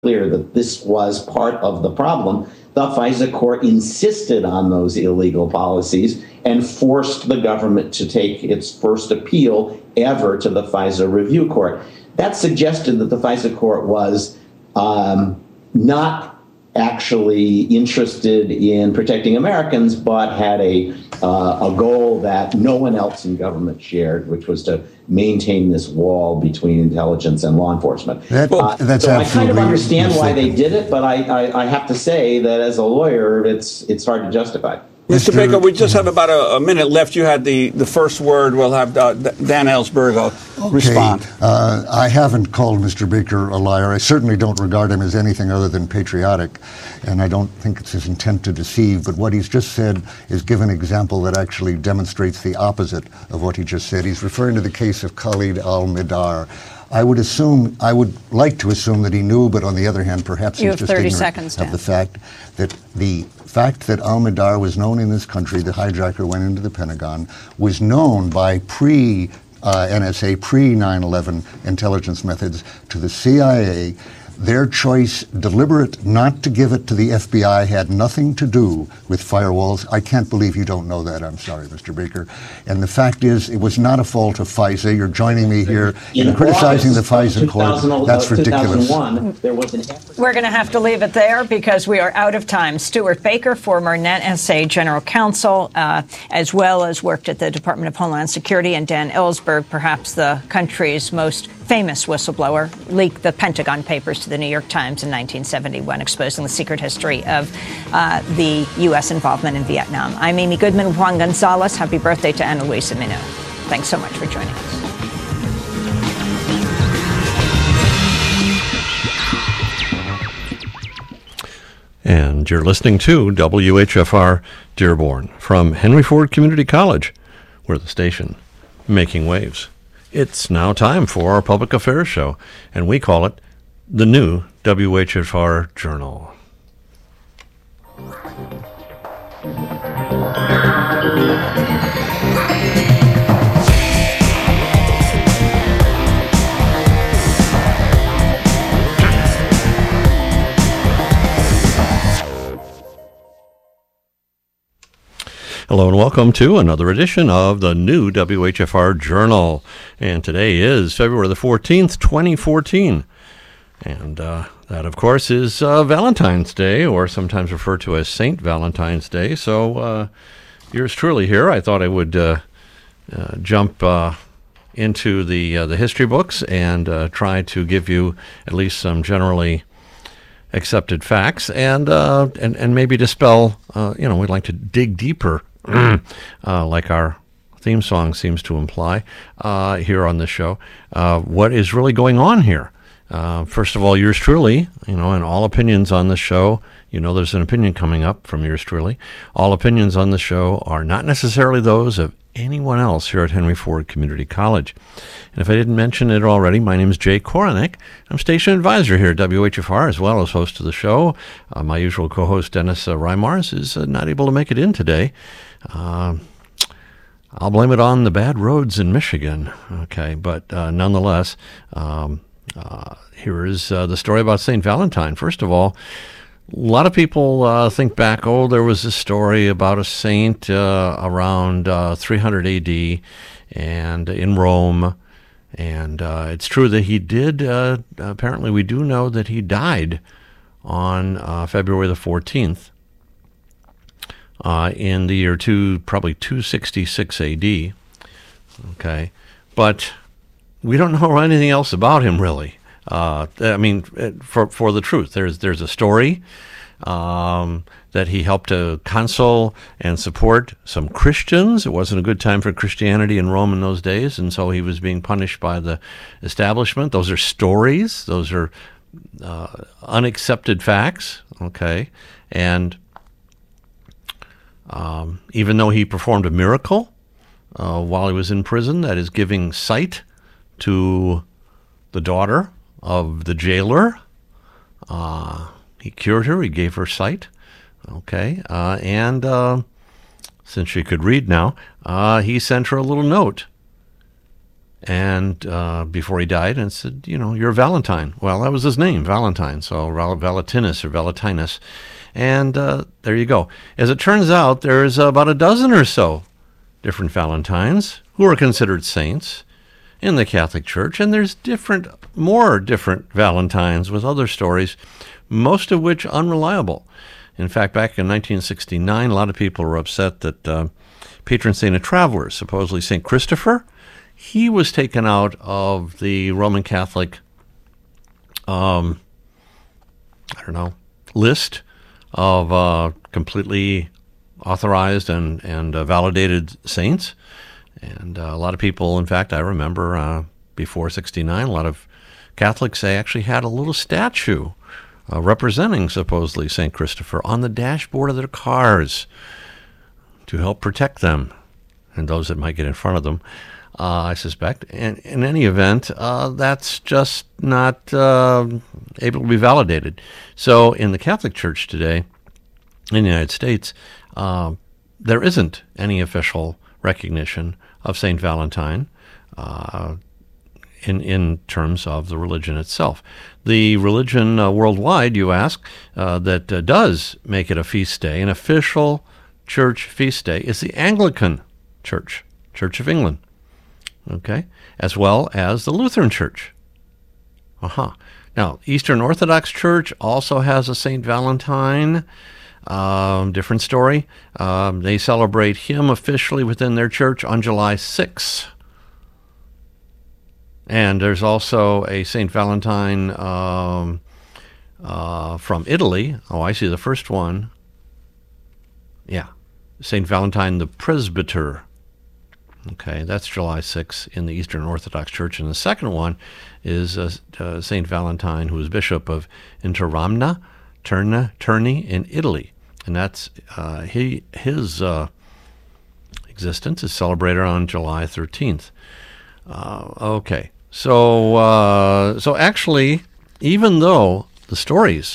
clear that this was part of the problem, the FISA court insisted on those illegal policies and forced the government to take its first appeal ever to the FISA review court. That suggested that the FISA court was not actually interested in protecting Americans, but had a goal that no one else in government shared, which was to maintain this wall between intelligence and law enforcement. That's so I kind of understand why they did it, but I have to say that as a lawyer, it's hard to justify. Mr. Baker, we just have about a minute left. You had the first word. We'll have Dan Ellsberg respond. I haven't called Mr. Baker a liar. I certainly don't regard him as anything other than patriotic, and I don't think it's his intent to deceive. But what he's just said is give an example that actually demonstrates the opposite of what he just said. He's referring to the case of Khalid al-Mihdhar. I would like to assume that he knew, but on the other hand, perhaps he's just ignorant of the fact that al-Mihdhar was known in this country, the hijacker went into the Pentagon, was known by NSA, pre-9/11 intelligence methods to the CIA. Their choice, deliberate not to give it to the FBI, had nothing to do with firewalls. I can't believe you don't know that. I'm sorry, Mr. Baker. And the fact is, it was not a fault of FISA. You're joining me here in criticizing the FISA court. That's ridiculous. We're going to have to leave it there because we are out of time. Stuart Baker, former NSA General Counsel, as well as worked at the Department of Homeland Security, and Dan Ellsberg, perhaps the country's most famous whistleblower, leaked the Pentagon Papers to the New York Times in 1971, exposing the secret history of the U.S. involvement in Vietnam. I'm Amy Goodman. Juan Gonzalez. Happy birthday to Ana Luisa Mino. Thanks so much for joining us. And you're listening to WHFR Dearborn from Henry Ford Community College. We're the station making waves. It's now time for our public affairs show, and we call it the new WHFR Journal. Hello and welcome to another edition of the new WHFR Journal. And today is February the 14th, 2014. And that, of course, is Valentine's Day, or sometimes referred to as St. Valentine's Day. So yours truly here. I thought I would jump into the history books and try to give you at least some generally accepted facts and maybe dispel, we'd like to dig deeper. Like our theme song seems to imply here on this show, what is really going on here. First of all, yours truly, and all opinions on this show, there's an opinion coming up from yours truly. All opinions on the show are not necessarily those of anyone else here at Henry Ford Community College. And if I didn't mention it already, my name is Jay Koronick. I'm station advisor here at WHFR, as well as host of the show. My usual co-host, Dennis Reimars, is not able to make it in today. I'll blame it on the bad roads in Michigan. Okay, but nonetheless, here is the story about St. Valentine. First of all, a lot of people think back, there was a story about a saint around 300 AD and in Rome. And it's true that he did, apparently we do know that he died on February the 14th. In the year probably 266 AD. Okay, but we don't know anything else about him really. For the truth, there's a story that he helped to console and support some Christians. It wasn't a good time for Christianity in Rome in those days, and so he was being punished by the establishment. Those are stories. Those are unaccepted facts. Okay, and even though he performed a miracle while he was in prison, that is giving sight to the daughter of the jailer, he cured her, he gave her sight, okay, and since she could read now, he sent her a little note and before he died, and said, you're Valentine. Well, that was his name, Valentine, so Valentinus or Valentinus. And there you go. As it turns out, there's about a dozen or so different Valentines who are considered saints in the Catholic Church, and there's more different Valentines with other stories, most of which unreliable. In fact, back in 1969, a lot of people were upset that patron saint of travelers, supposedly St. Christopher, he was taken out of the Roman Catholic, list of completely authorized and validated saints. And a lot of people, in fact, I remember before 69, a lot of Catholics, they actually had a little statue representing supposedly St. Christopher on the dashboard of their cars to help protect them and those that might get in front of them, I suspect. And in any event, that's just not able to be validated. So in the Catholic Church today, in the United States, there isn't any official recognition of St. Valentine in terms of the religion itself. The religion worldwide, you ask, that does make it a feast day, an official church feast day, is the Anglican Church, Church of England, okay, as well as the Lutheran Church. Now, Eastern Orthodox Church also has a St. Valentine. Different story. They celebrate him officially within their church on July 6th. And there's also a St. Valentine from Italy. Oh, I see the first one. Yeah, St. Valentine the Presbyter. Okay, that's July 6th in the Eastern Orthodox Church. And the second one is St. Valentine, who is Bishop of Interamna, Terni in Italy. And that's his existence is celebrated on July 13th. Okay, so actually, even though the stories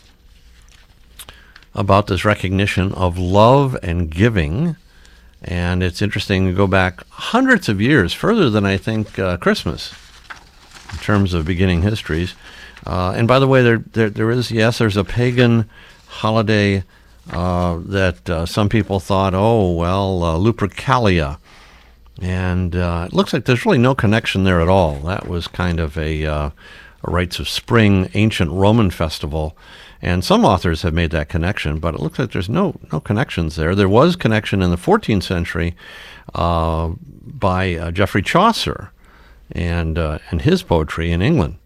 about this recognition of love and giving, and it's interesting to go back hundreds of years, further than I think Christmas, in terms of beginning histories. And by the way, there's a pagan holiday that some people thought, Lupercalia. And it looks like there's really no connection there at all. That was kind of a rites of spring ancient Roman festival. And some authors have made that connection, but it looks like there's no connections there. There was connection in the 14th century by Geoffrey Chaucer and his poetry in England.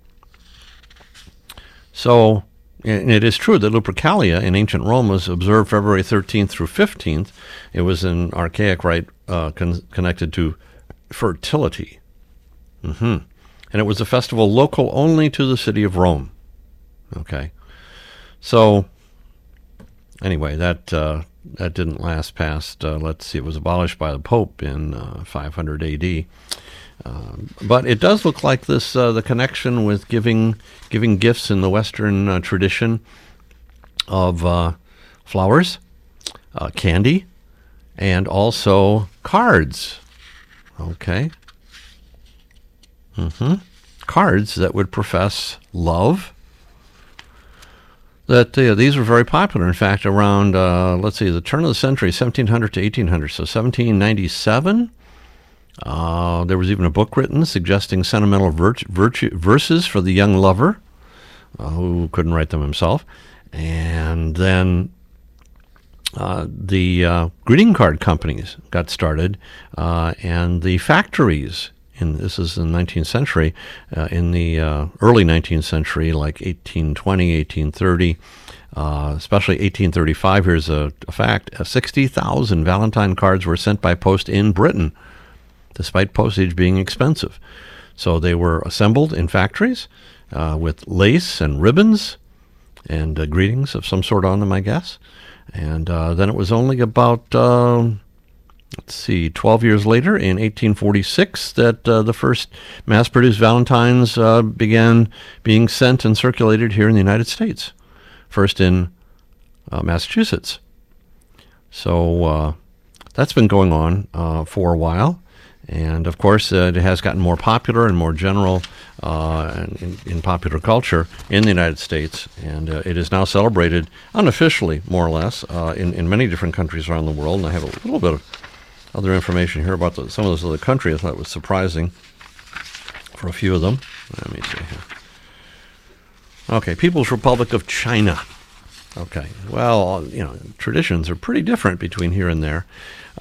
So, and it is true that Lupercalia in ancient Rome was observed February 13th through 15th. It was an archaic rite connected to fertility. And it was a festival local only to the city of Rome. Okay. So, anyway, that didn't last past, it was abolished by the Pope in 500 AD. But it does look like this, the connection with giving gifts in the Western tradition of flowers, candy, and also cards. Okay. Cards that would profess love. That these were very popular. In fact, around, the turn of the century, 1700 to 1800, so 1797, there was even a book written suggesting sentimental verses for the young lover who couldn't write them himself. And then the greeting card companies got started, and the factories, this is in the 19th century, in the early 19th century, like 1820, 1830, especially 1835, here's a fact, 60,000 Valentine cards were sent by post in Britain, despite postage being expensive. So they were assembled in factories with lace and ribbons and greetings of some sort on them, I guess. And then it was only about, 12 years later, in 1846, that the first mass-produced Valentines began being sent and circulated here in the United States, first in Massachusetts. So that's been going on for a while. And, of course, it has gotten more popular and more general in popular culture in the United States. And it is now celebrated unofficially, more or less, in many different countries around the world. And I have a little bit of other information here about some of those other countries. I thought was surprising for a few of them. Let me see here. Okay, People's Republic of China. Okay, well, traditions are pretty different between here and there.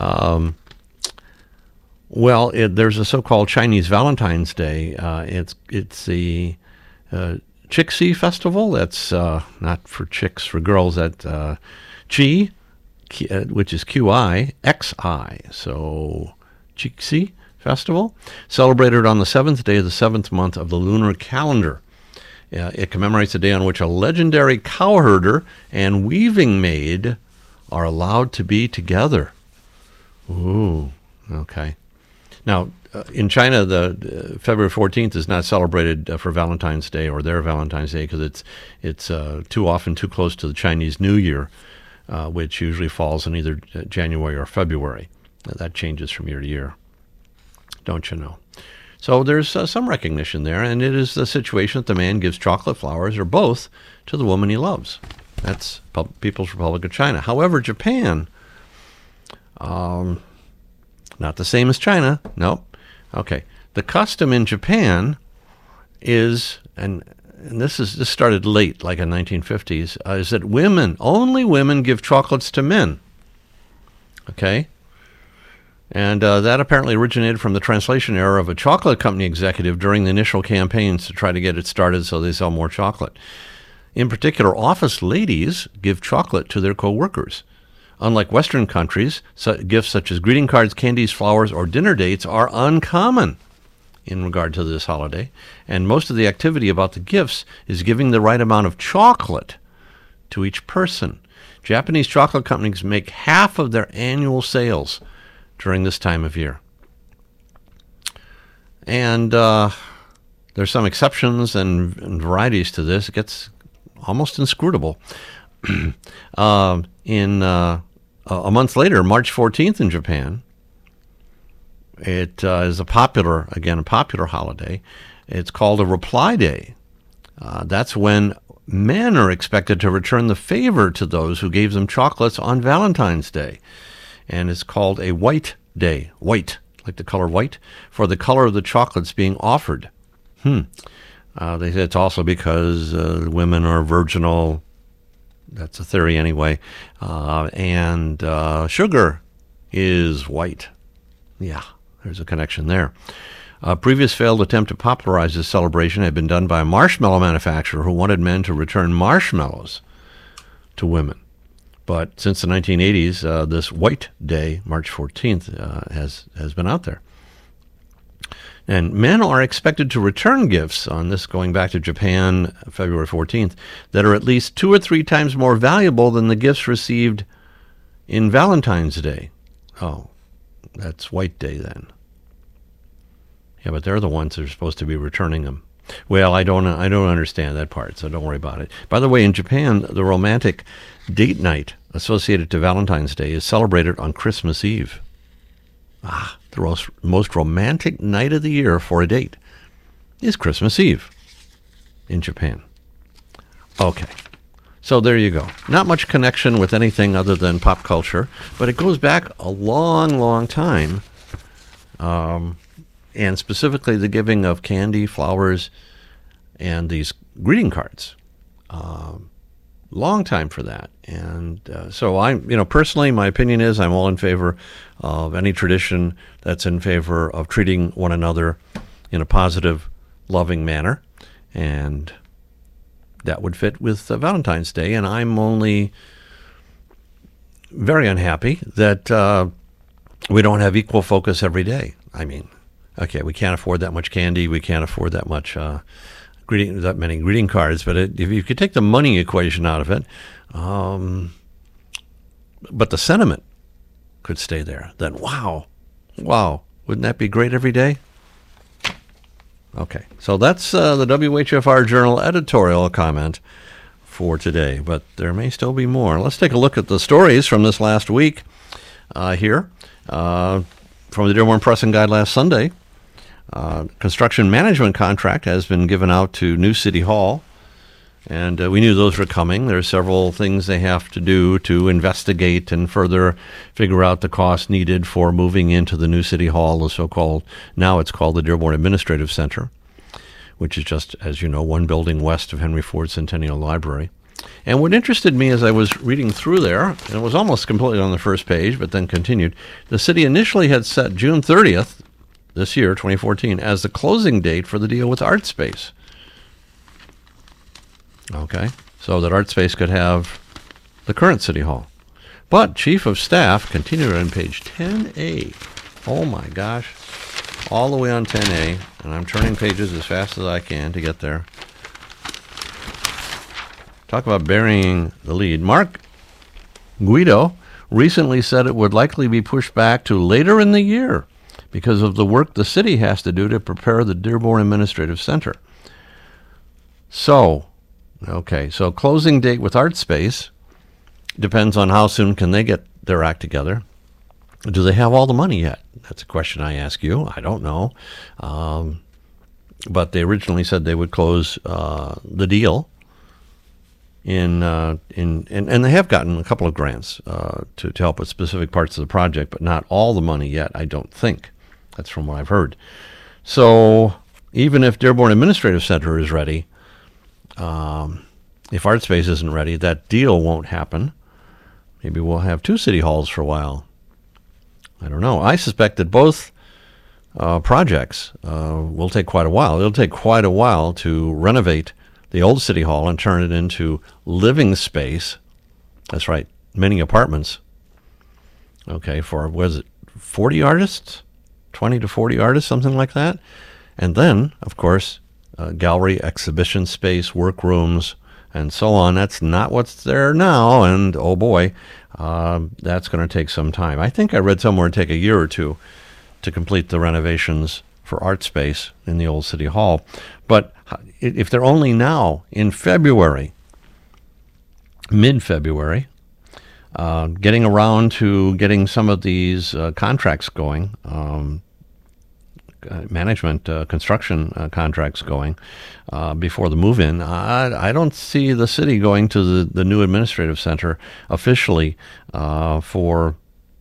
There's a so-called Chinese Valentine's Day. It's the Qixi Festival. That's not for chicks, for girls. That Qi, which is Qi-Xi. So Qixi Festival, celebrated on the 7th day of the 7th month of the lunar calendar. It commemorates a day on which a legendary cowherder and weaving maid are allowed to be together. Ooh, okay. Now, in China, the February 14th is not celebrated for Valentine's Day or their Valentine's Day because it's too often too close to the Chinese New Year, which usually falls in either January or February. That changes from year to year, don't you know? So there's some recognition there, and it is the situation that the man gives chocolate, flowers, or both to the woman he loves. That's People's Republic of China. However, Japan, not the same as China. Nope. Okay. The custom in Japan is, and this started late, like in the 1950s, is that only women give chocolates to men. Okay? And that apparently originated from the translation error of a chocolate company executive during the initial campaigns to try to get it started so they sell more chocolate. In particular, office ladies give chocolate to their co-workers. Unlike Western countries, gifts such as greeting cards, candies, flowers, or dinner dates are uncommon in regard to this holiday. And most of the activity about the gifts is giving the right amount of chocolate to each person. Japanese chocolate companies make half of their annual sales during this time of year. And there's some exceptions and varieties to this. It gets almost inscrutable. A month later, March 14th in Japan, it is a popular holiday. It's called a Reply Day. That's when men are expected to return the favor to those who gave them chocolates on Valentine's Day. And it's called a White Day. White, like the color white, for the color of the chocolates being offered. They say it's also because women are virginal. That's a theory anyway. And sugar is white. Yeah, there's a connection there. A previous failed attempt to popularize this celebration had been done by a marshmallow manufacturer who wanted men to return marshmallows to women. But since the 1980s, this White Day, March 14th, has been out there. And men are expected to return gifts on this, going back to Japan, February 14th, that are at least 2 or 3 times more valuable than the gifts received in Valentine's Day. Oh, that's White Day then. Yeah, but they're the ones that are supposed to be returning them. Well, I don't understand that part, so don't worry about it. By the way, in Japan, the romantic date night associated to Valentine's Day is celebrated on Christmas Eve. The most romantic night of the year for a date is Christmas Eve in Japan. Okay, so there you go. Not much connection with anything other than pop culture, but it goes back a long, long time, and specifically the giving of candy, flowers, and these greeting cards. Long time for that. And so personally, my opinion is I'm all in favor of any tradition that's in favor of treating one another in a positive, loving manner. And that would fit with Valentine's Day. And I'm only very unhappy that we don't have equal focus every day. I mean, okay, we can't afford that much candy. We can't afford that much that many greeting cards, but if you could take the money equation out of it, but the sentiment could stay there, then wow, wouldn't that be great every day? Okay, so that's the WHFR Journal editorial comment for today, but there may still be more. Let's take a look at the stories from this last week here. from the Dearborn Press and Guide last Sunday, construction management contract has been given out to New City Hall, and we knew those were coming. There are several things they have to do to investigate and further figure out the cost needed for moving into the New City Hall, the so-called, now it's called the Dearborn Administrative Center, which is just, as you know, one building west of Henry Ford Centennial Library. And what interested me as I was reading through there, and it was almost completely on the first page, but then continued, the city initially had set June 30th, this year, 2014, as the closing date for the deal with ArtSpace. Okay, so that ArtSpace could have the current City Hall. But Chief of Staff continued on page 10A. Oh my gosh, all the way on 10A, and I'm turning pages as fast as I can to get there. Talk about burying the lead. Mark Guido recently said it would likely be pushed back to later in the year because of the work the city has to do to prepare the Dearborn Administrative Center. So closing date with ArtSpace depends on how soon can they get their act together. Do they have all the money yet? That's a question I ask you. I don't know. But they originally said they would close the deal and they have gotten a couple of grants to help with specific parts of the project, but not all the money yet, I don't think. That's from what I've heard. So even if Dearborn Administrative Center is ready, if ArtSpace isn't ready, that deal won't happen. Maybe we'll have two city halls for a while. I don't know. I suspect that both projects will take quite a while. It'll take quite a while to renovate the old city hall and turn it into living space. That's right, many apartments. Okay, for, what is it, 40 artists? 20 to 40 artists, something like that. And then, of course, gallery, exhibition space, workrooms, and so on. That's not what's there now, and oh boy, that's going to take some time. I think I read somewhere it'd take a year or two to complete the renovations for ArtSpace in the old City Hall. But if they're only now in February, mid-February, getting around to getting some of these contracts going, management construction contracts going before the move-in, I don't see the city going to the new administrative center officially for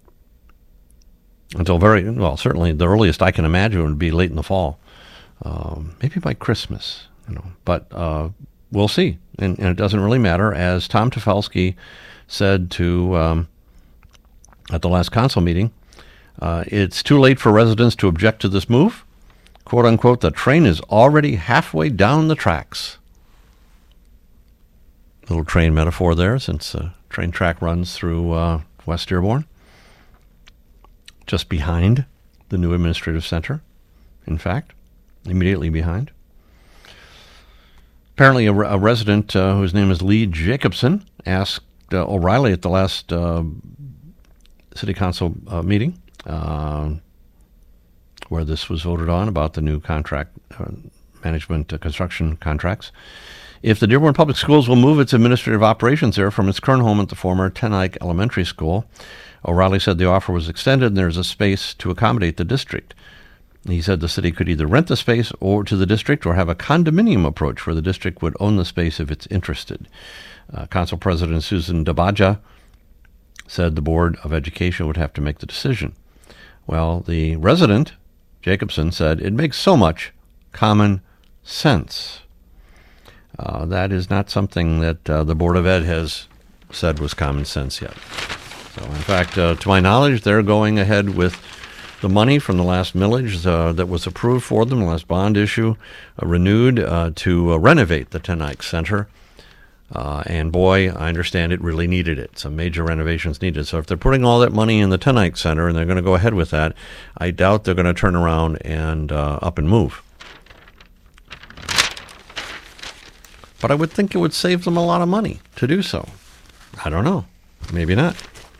until certainly the earliest I can imagine would be late in the fall, maybe by Christmas, but we'll see. And it doesn't really matter, as Tom Tefelsky said to at the last council meeting. It's too late for residents to object to this move. Quote unquote, the train is already halfway down the tracks. Little train metaphor there, since the train track runs through West Dearborn, just behind the new administrative center, in fact, immediately behind. Apparently a resident whose name is Lee Jacobson asked O'Reilly at the last city council meeting, where this was voted on about the new contract management construction contracts, if the Dearborn Public Schools will move its administrative operations there from its current home at the former Ten Eyck Elementary School. O'Reilly said the offer was extended and there's a space to accommodate the district. He said the city could either rent the space or to the district or have a condominium approach where the district would own the space if it's interested. Council President Susan Dabaja said the Board of Education would have to make the decision. Well, the resident, Jacobson, said it makes so much common sense. That is not something that the Board of Ed has said was common sense yet. So, in fact, to my knowledge, they're going ahead with the money from the last millage that was approved for them, the last bond issue, renewed to renovate the Ten Eyck Center. And boy, I understand it really needed it. Some major renovations needed. So if they're putting all that money in the Ten Eyck Center and they're going to go ahead with that, I doubt they're going to turn around and up and move. But I would think it would save them a lot of money to do so. I don't know. Maybe not.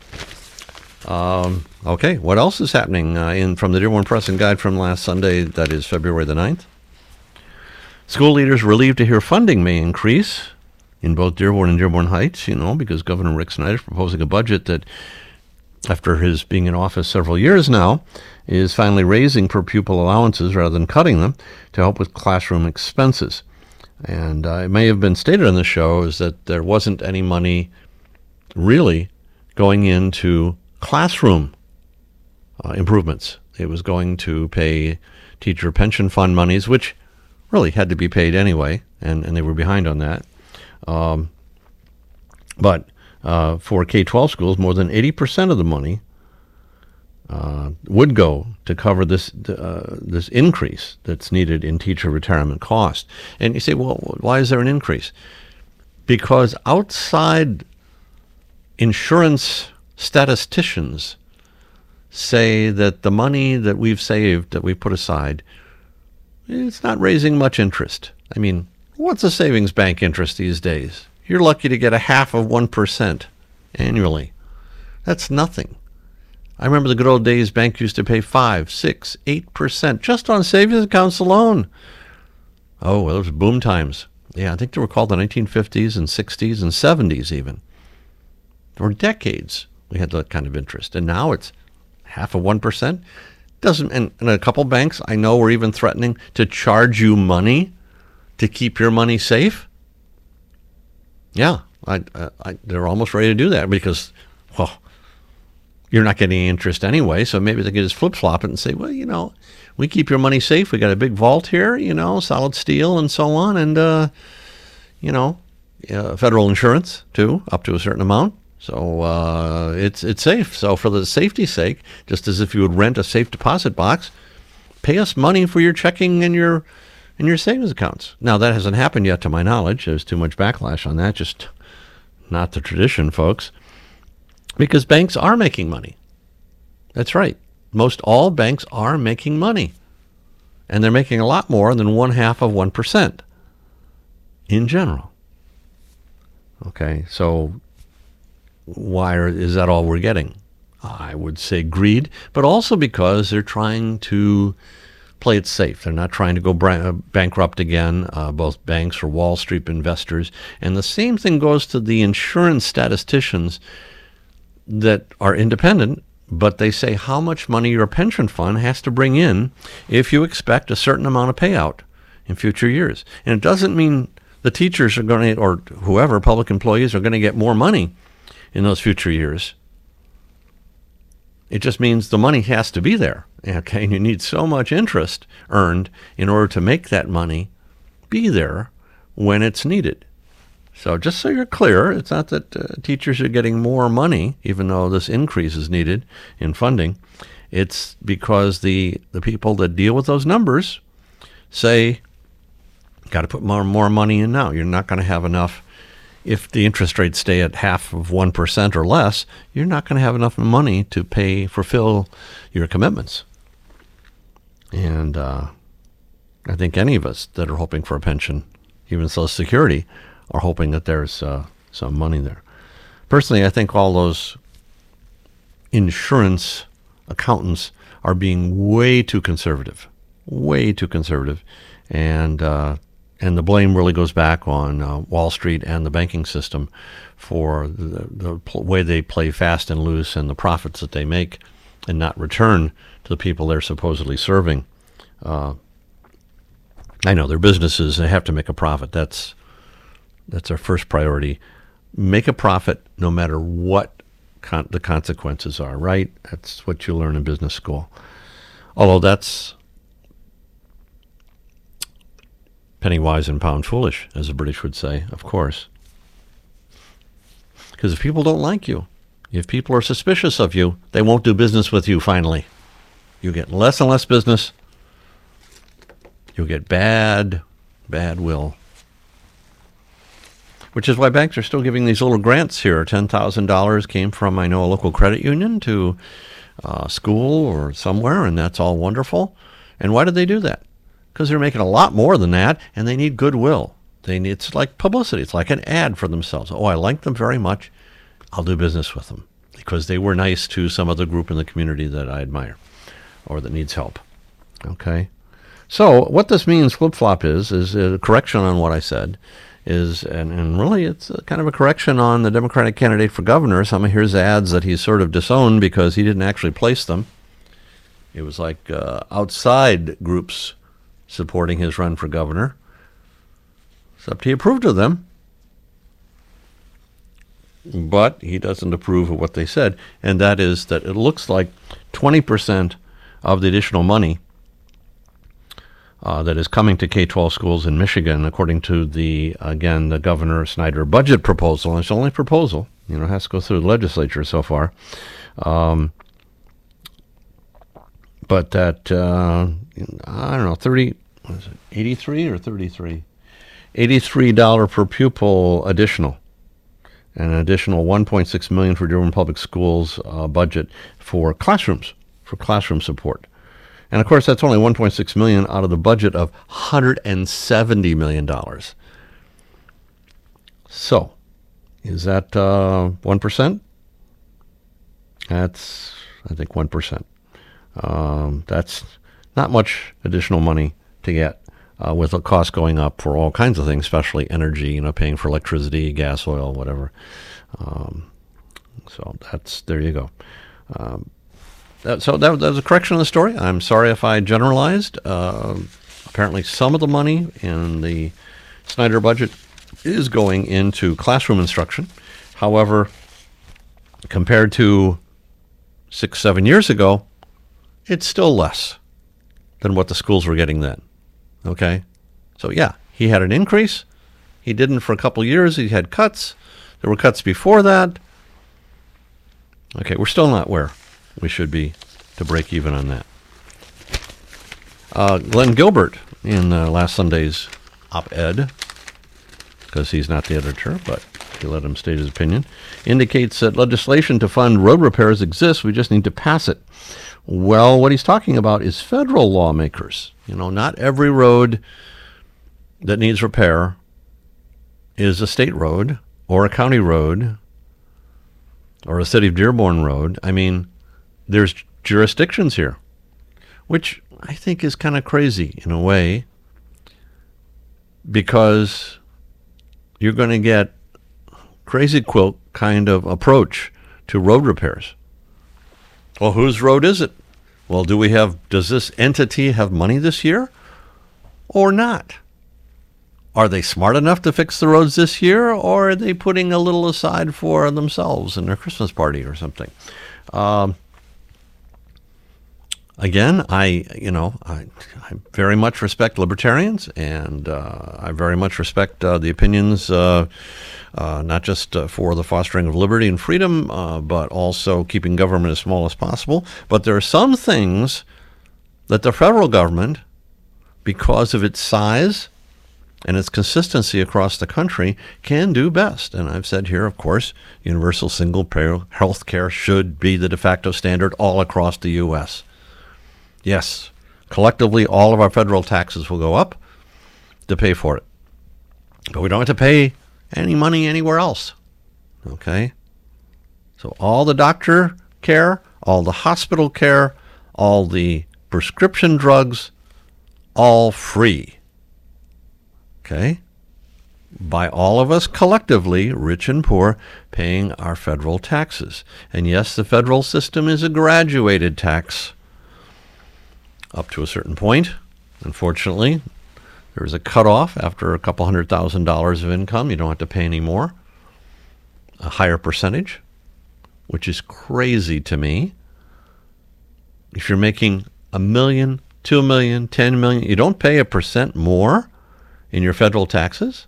Okay, what else is happening from the Dearborn Press and Guide from last Sunday, that is February the 9th? School leaders relieved to hear funding may increase in both Dearborn and Dearborn Heights, because Governor Rick Snyder is proposing a budget that after his being in office several years now, is finally raising per pupil allowances rather than cutting them to help with classroom expenses. And it may have been stated on the show is that there wasn't any money really going into classroom improvements. It was going to pay teacher pension fund monies, which really had to be paid anyway, and they were behind on that. But for K-12 schools, more than 80% of the money would go to cover this increase that's needed in teacher retirement cost. And you say, well, why is there an increase? Because outside insurance statisticians say that the money that we've saved, that we've put aside, it's not raising much interest. I mean, what's a savings bank interest these days? You're lucky to get 0.5% annually. That's nothing. I remember the good old days banks used to pay 5, 6, 8% just on savings accounts alone. Oh, well, those were boom times. Yeah, I think they were called the 1950s and 60s and 70s even. For decades, we had that kind of interest. And now it's 0.5%. Doesn't, and a couple banks I know were even threatening to charge you money to keep your money safe. Yeah, they're almost ready to do that because, well, you're not getting interest anyway, so maybe they could just flip-flop it and say, well, you know, we keep your money safe. We got a big vault here, you know, solid steel and so on, and, you know, federal insurance, too, up to a certain amount. So it's safe. So for the safety's sake, just as if you would rent a safe deposit box, pay us money for your checking and your savings accounts. Now, that hasn't happened yet to my knowledge. There's too much backlash on that. Just not the tradition, folks. Because banks are making money. That's right. Most all banks are making money. And they're making a lot more than 0.5% in general. Okay, so why is that all we're getting? I would say greed, but also because they're trying to play it safe. They're not trying to go bankrupt again, both banks or Wall Street investors. And the same thing goes to the insurance statisticians that are independent, but they say how much money your pension fund has to bring in if you expect a certain amount of payout in future years. And it doesn't mean the teachers are going to, or whoever, public employees, are going to get more money in those future years. It just means the money has to be there. Okay, and you need so much interest earned in order to make that money be there when it's needed. So just so you're clear, it's not that teachers are getting more money, even though this increase is needed in funding. It's because the people that deal with those numbers say, got to put more money in now. You're not going to have enough. If the interest rates stay at 0.5% or less, you're not going to have enough money to fulfill your commitments. And I think any of us that are hoping for a pension, even Social Security, are hoping that there's some money there. Personally, I think all those insurance accountants are being way too conservative, and the blame really goes back on Wall Street and the banking system for the way they play fast and loose and the profits that they make and not return to the people they're supposedly serving. I know they're businesses; they have to make a profit. That's our first priority. Make a profit no matter what the consequences are, right? That's what you learn in business school. Although that's penny wise and pound foolish, as the British would say, of course. Because if people don't like you, if people are suspicious of you, they won't do business with you finally. You get less and less business. You'll get bad will. Which is why banks are still giving these little grants here. $10,000 came from, I know, a local credit union to school or somewhere, and that's all wonderful. And why did they do that? Because they're making a lot more than that, and they need goodwill. It's like publicity. It's like an ad for themselves. Oh, I like them very much. I'll do business with them because they were nice to some other group in the community that I admire or that needs help. Okay? So what this means, flip-flop, is a correction on what I said, is, and really it's kind of a correction on the Democratic candidate for governor. Some of his ads that he's sort of disowned because he didn't actually place them. It was like outside groups supporting his run for governor, except he approved of them. But he doesn't approve of what they said, and that is that it looks like 20% of the additional money that is coming to K-12 schools in Michigan, according to the Governor Snyder budget proposal, and it's only a proposal, it has to go through the legislature so far, but that, I don't know, 83 or 33? $83 per pupil additional. And an additional $1.6 million for Dearborn Public Schools budget for classroom support. And of course, that's only $1.6 million out of the budget of $170 million. So, is that 1%? That's, I think, 1%. That's not much additional money to get with the cost going up for all kinds of things, especially energy, paying for electricity, gas, oil, whatever. So there you go. So that was a correction of the story. I'm sorry if I generalized. Apparently some of the money in the Snyder budget is going into classroom instruction. However, compared to 6-7 years ago, it's still less than what the schools were getting then. Okay? So yeah, he had an increase. He didn't for a couple of years. He had cuts. There were cuts before that. Okay, we're still not where we should be to break even on that. Glenn Gilbert, in last Sunday's op-ed, because he's not the editor, but he let him state his opinion, indicates that legislation to fund road repairs exists. We just need to pass it. Well, what he's talking about is federal lawmakers. Not every road that needs repair is a state road or a county road or a city of Dearborn road. I mean, there's jurisdictions here, which I think is kind of crazy in a way, because you're going to get crazy quilt kind of approach to road repairs. Well, whose road is it? Well, does this entity have money this year or not? Are they smart enough to fix the roads this year, or are they putting a little aside for themselves and their Christmas party or something? Again, I very much respect libertarians, and I very much respect the opinions, not just for the fostering of liberty and freedom, but also keeping government as small as possible. But there are some things that the federal government, because of its size and its consistency across the country, can do best. And I've said here, of course, universal single-payer health care should be the de facto standard all across the U.S. Yes, collectively, all of our federal taxes will go up to pay for it. But we don't have to pay any money anywhere else. Okay? So all the doctor care, all the hospital care, all the prescription drugs, all free. Okay? By all of us collectively, rich and poor, paying our federal taxes. And yes, the federal system is a graduated tax up to a certain point. Unfortunately, there is a cutoff after a couple $100,000 of income. You don't have to pay any more. A higher percentage, which is crazy to me. If you're making $1 million, $2 million, $10 million, you don't pay 1% more in your federal taxes.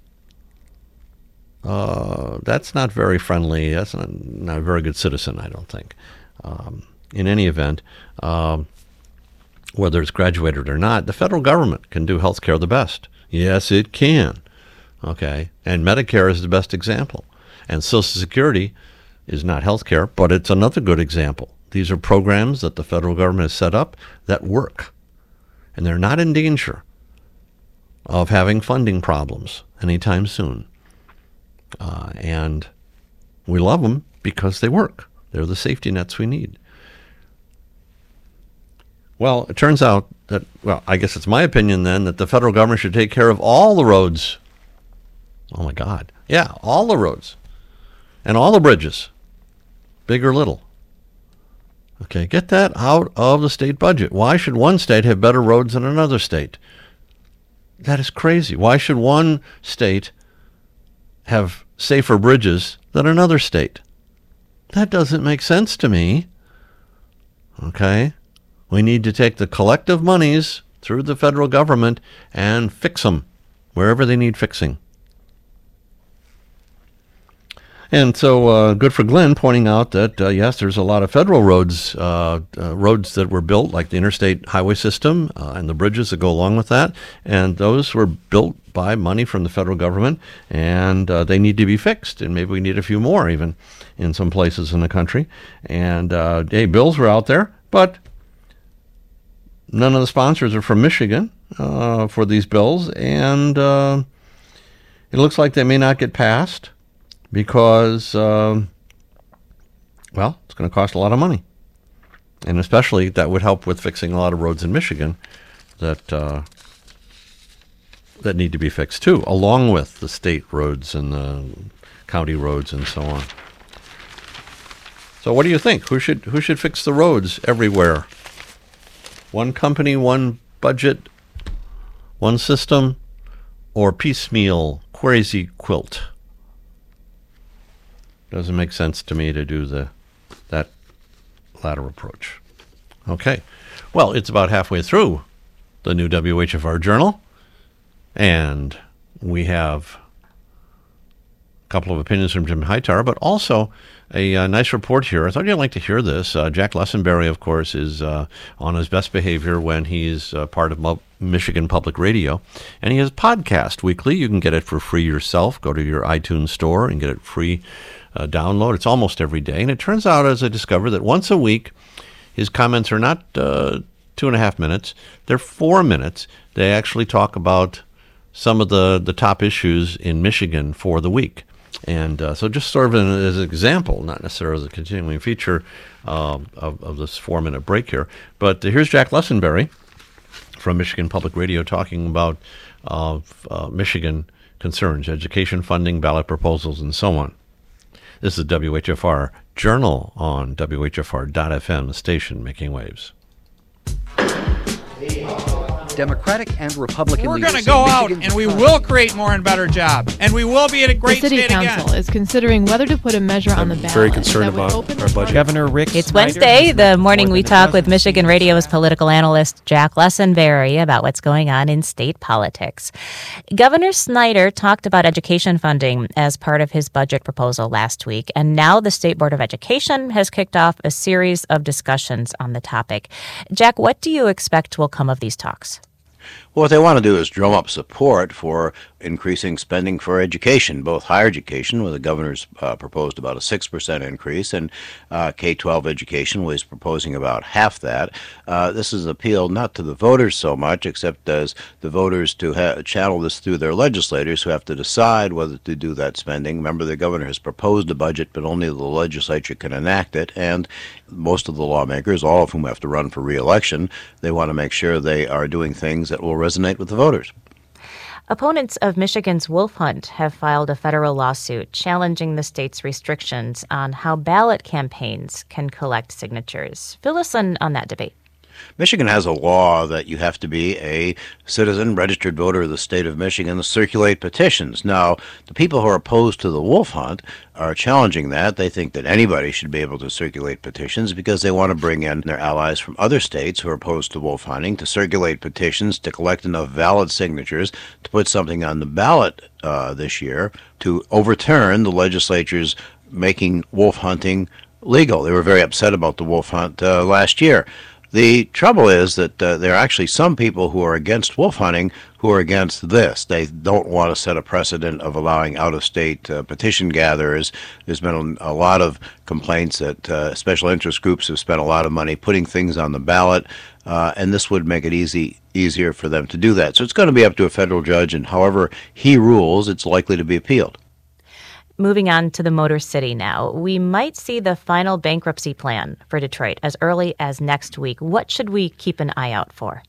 That's not very friendly. That's not a very good citizen, I don't think. In any event, whether it's graduated or not, the federal government can do health care the best. Yes, it can. Okay? And Medicare is the best example. And Social Security is not health care, but it's another good example. These are programs that the federal government has set up that work. And they're not in danger of having funding problems anytime soon. And we love them because they work. They're the safety nets we need. Well, it turns out that, I guess it's my opinion then, that the federal government should take care of all the roads Oh, my God. Yeah, all the roads and all the bridges, big or little. Okay, get that out of the state budget. Why should one state have better roads than another state? That is crazy. Why should one state have safer bridges than another state? That doesn't make sense to me. Okay? We need to take the collective monies through the federal government and fix them wherever they need fixing. And so good for Glenn pointing out that, yes, there's a lot of federal roads, roads that were built, like the interstate highway system and the bridges that go along with that. And those were built by money from the federal government, and they need to be fixed. And maybe we need a few more even in some places in the country. And, hey, bills were out there, but none of the sponsors are from Michigan for these bills. And it looks like they may not get passed, because, well, it's going to cost a lot of money. And especially that would help with fixing a lot of roads in Michigan that that need to be fixed too, along with the state roads and the county roads and so on. So what do you think? Who should fix the roads everywhere? One company, one budget, one system, or piecemeal, quasi quilt? Doesn't make sense to me to do that latter approach. Okay. Well, it's about halfway through the new WHFR Journal, and we have a couple of opinions from Jim Hightower, but also a nice report here. I thought you'd like to hear this. Jack Lessenberry, of course, is on his best behavior when he's part of Michigan Public Radio, and he has a podcast weekly. You can get it for free yourself. Go to your iTunes store and get it free download. It's almost every day. And it turns out, as I discovered, that once a week, his comments are not 2.5 minutes. They're 4 minutes. They actually talk about some of the top issues in Michigan for the week. And so just sort of as an example, not necessarily as a continuing feature of this 4-minute break here. But here's Jack Lessenberry from Michigan Public Radio talking about Michigan concerns, education funding, ballot proposals, and so on. This is WHFR Journal on WHFR.FM, the station making waves. Democratic and Republican We're leaders. We're going to go out and we will create more and better jobs. And we will be at a great state again. The City Council is considering whether to put a measure on the ballot. Very concerned about our budget. Governor Rick It's Wednesday, the morning we talk with Michigan Radio's political analyst Jack Lessenberry about what's going on in state politics. Governor Snyder talked about education funding as part of his budget proposal last week, and now the State Board of Education has kicked off a series of discussions on the topic. Jack, what do you expect will come of these talks? Well, what they want to do is drum up support for increasing spending for education, both higher education, where the governor's proposed about a 6% increase, and K-12 education, where he's proposing about half that. This is appealed not to the voters so much, except as the voters to channel this through their legislators, who have to decide whether to do that spending. Remember, the governor has proposed a budget, but only the legislature can enact it, and most of the lawmakers, all of whom have to run for re-election, they want to make sure they are doing things that will resonate with the voters. Opponents of Michigan's wolf hunt have filed a federal lawsuit challenging the state's restrictions on how ballot campaigns can collect signatures. Fill us in on that debate. Michigan has a law that you have to be a citizen, registered voter of the state of Michigan to circulate petitions. Now, the people who are opposed to the wolf hunt are challenging that. They think that anybody should be able to circulate petitions because they want to bring in their allies from other states who are opposed to wolf hunting to circulate petitions to collect enough valid signatures to put something on the ballot this year to overturn the legislature's making wolf hunting legal. They were very upset about the wolf hunt last year. The trouble is that there are actually some people who are against wolf hunting who are against this. They don't want to set a precedent of allowing out-of-state petition gatherers. There's been a lot of complaints that special interest groups have spent a lot of money putting things on the ballot, and this would make it easier for them to do that. So it's going to be up to a federal judge, and however he rules, it's likely to be appealed. Moving on to the Motor City now. We might see the final bankruptcy plan for Detroit as early as next week. What should we keep an eye out for?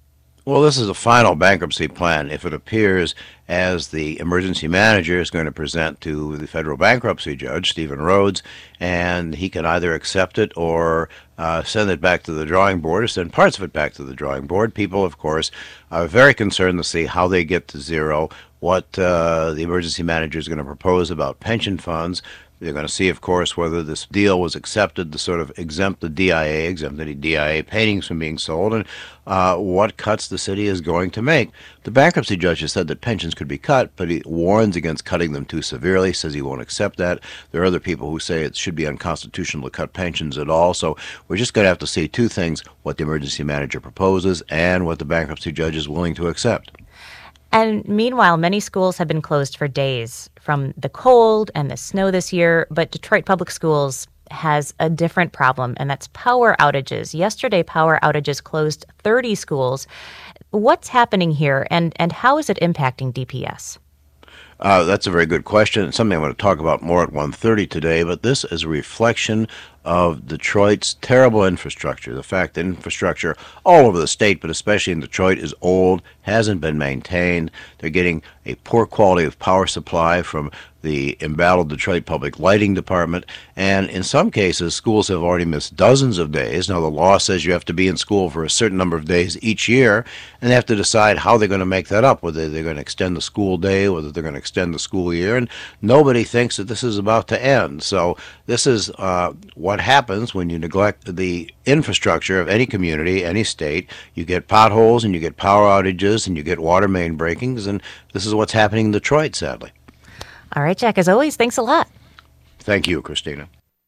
Well, this is a final bankruptcy plan. If it appears as the emergency manager is going to present to the federal bankruptcy judge, Stephen Rhodes, and he can either accept it or send it back to the drawing board or send parts of it back to the drawing board. People, of course, are very concerned to see how they get to zero, what the emergency manager is going to propose about pension funds. They're going to see, of course, whether this deal was accepted to sort of exempt the DIA, exempt any DIA paintings from being sold, and what cuts the city is going to make. The bankruptcy judge has said that pensions could be cut, but he warns against cutting them too severely, says he won't accept that. There are other people who say it should be unconstitutional to cut pensions at all. So we're just going to have to see two things, what the emergency manager proposes and what the bankruptcy judge is willing to accept. And meanwhile, many schools have been closed for days from the cold and the snow this year, but Detroit Public Schools has a different problem, and that's power outages. Yesterday, power outages closed 30 schools. What's happening here, and how is it impacting DPS? That's a very good question. It's something I want to talk about more at 1:30 today, but this is a reflection of Detroit's terrible infrastructure. The fact that infrastructure all over the state, but especially in Detroit, is old, hasn't been maintained. They're getting a poor quality of power supply from the embattled Detroit Public Lighting Department, and in some cases, schools have already missed dozens of days. Now, the law says you have to be in school for a certain number of days each year, and they have to decide how they're going to make that up, whether they're going to extend the school day, whether they're going to extend the school year, and nobody thinks that this is about to end. So this is what happens when you neglect the infrastructure of any community, any state. You get potholes, and you get power outages, and you get water main breakings, and this is what's happening in Detroit, sadly. All right, Jack, as always, thanks a lot. Thank you, Christina.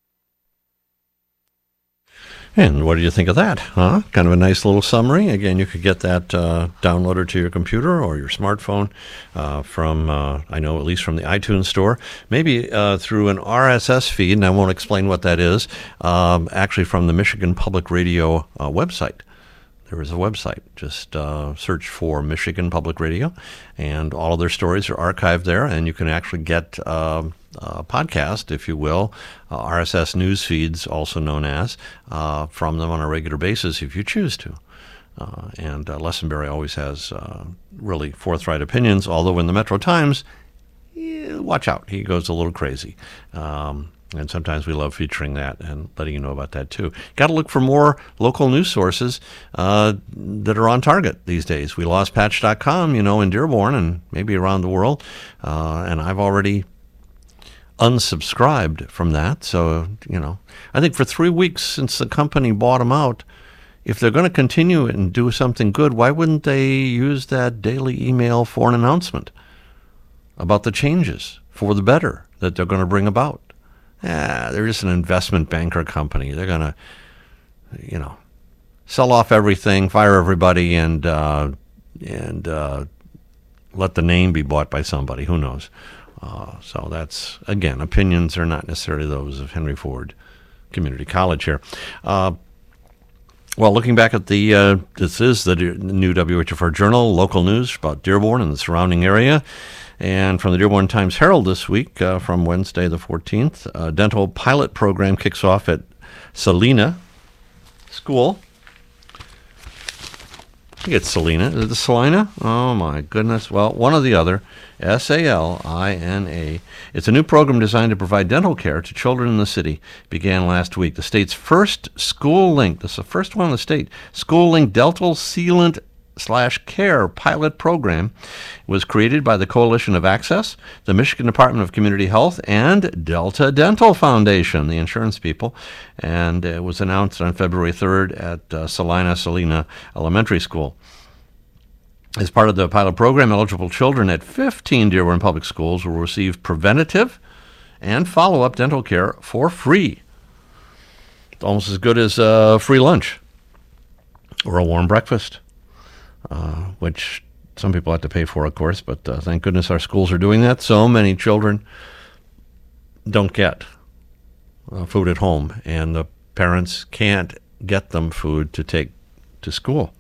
And what do you think of that? Huh? Kind of a nice little summary. Again, you could get that downloaded to your computer or your smartphone from, I know, at least from the iTunes store, maybe through an RSS feed, and I won't explain what that is, actually from the Michigan Public Radio website. There is a website. Just search for Michigan Public Radio, and all of their stories are archived there, and you can actually get a podcast, if you will, RSS news feeds, also known as, from them on a regular basis if you choose to. And Lessenberry always has really forthright opinions, although in the Metro Times, watch out, he goes a little crazy. And sometimes we love featuring that and letting you know about that, too. Got to look for more local news sources that are on target these days. We lost Patch.com, in Dearborn and maybe around the world. And I've already unsubscribed from that. So, I think for 3 weeks since the company bought them out, if they're going to continue and do something good, why wouldn't they use that daily email for an announcement about the changes for the better that they're going to bring about? They're just an investment banker company. They're going to, sell off everything, fire everybody, and let the name be bought by somebody. Who knows? So that's, again, opinions are not necessarily those of Henry Ford Community College here. Well, looking back at this is the new WHFR Journal, local news about Dearborn and the surrounding area. And from the Dearborn Times-Herald this week, from Wednesday the 14th, a dental pilot program kicks off at Salina School. I think it's Salina. Is it the Salina? Oh, my goodness. Well, one or the other. Salina. It's a new program designed to provide dental care to children in the city. Began last week. The state's first school-linked, this is the first one in the state, school-linked dental sealant /care pilot program was created by the Coalition of Access, the Michigan Department of Community Health, and Delta Dental Foundation, the insurance people. And it was announced on February 3rd at Salina Elementary School. As part of the pilot program, eligible children at 15 Dearborn Public Schools will receive preventative and follow-up dental care for free. It's almost as good as a free lunch or a warm breakfast. Which some people have to pay for, of course, but thank goodness our schools are doing that. So many children don't get food at home, and the parents can't get them food to take to school.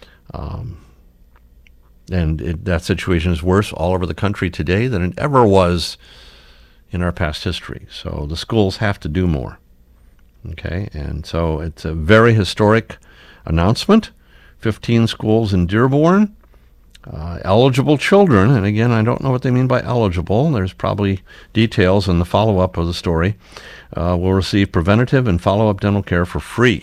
That situation is worse all over the country today than it ever was in our past history. So the schools have to do more. Okay, and so it's a very historic announcement 15 schools in Dearborn. Eligible children, and again, I don't know what they mean by eligible. There's probably details in the follow-up of the story, will receive preventative and follow-up dental care for free.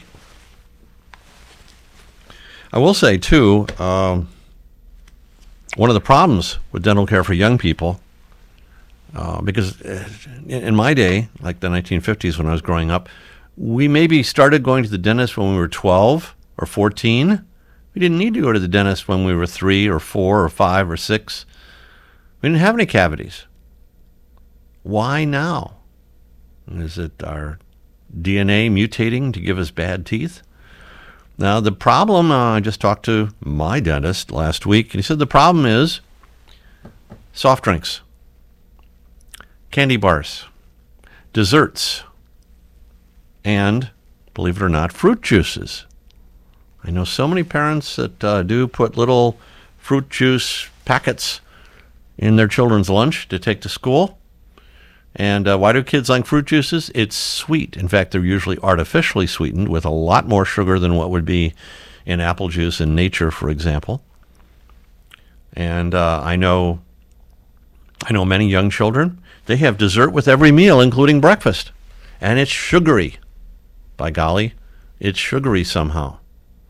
I will say, too, one of the problems with dental care for young people, because in my day, like the 1950s when I was growing up, we maybe started going to the dentist when we were 12 or 14. We didn't need to go to the dentist when we were 3 or 4 or 5 or 6. We didn't have any cavities. Why now? Is it our DNA mutating to give us bad teeth? Now, the problem, I just talked to my dentist last week, and he said the problem is soft drinks, candy bars, desserts, and, believe it or not, fruit juices. I know so many parents that do put little fruit juice packets in their children's lunch to take to school. And why do kids like fruit juices? It's sweet. In fact, they're usually artificially sweetened with a lot more sugar than what would be in apple juice in nature, for example. And I know many young children, they have dessert with every meal, including breakfast. And it's sugary. By golly, it's sugary somehow.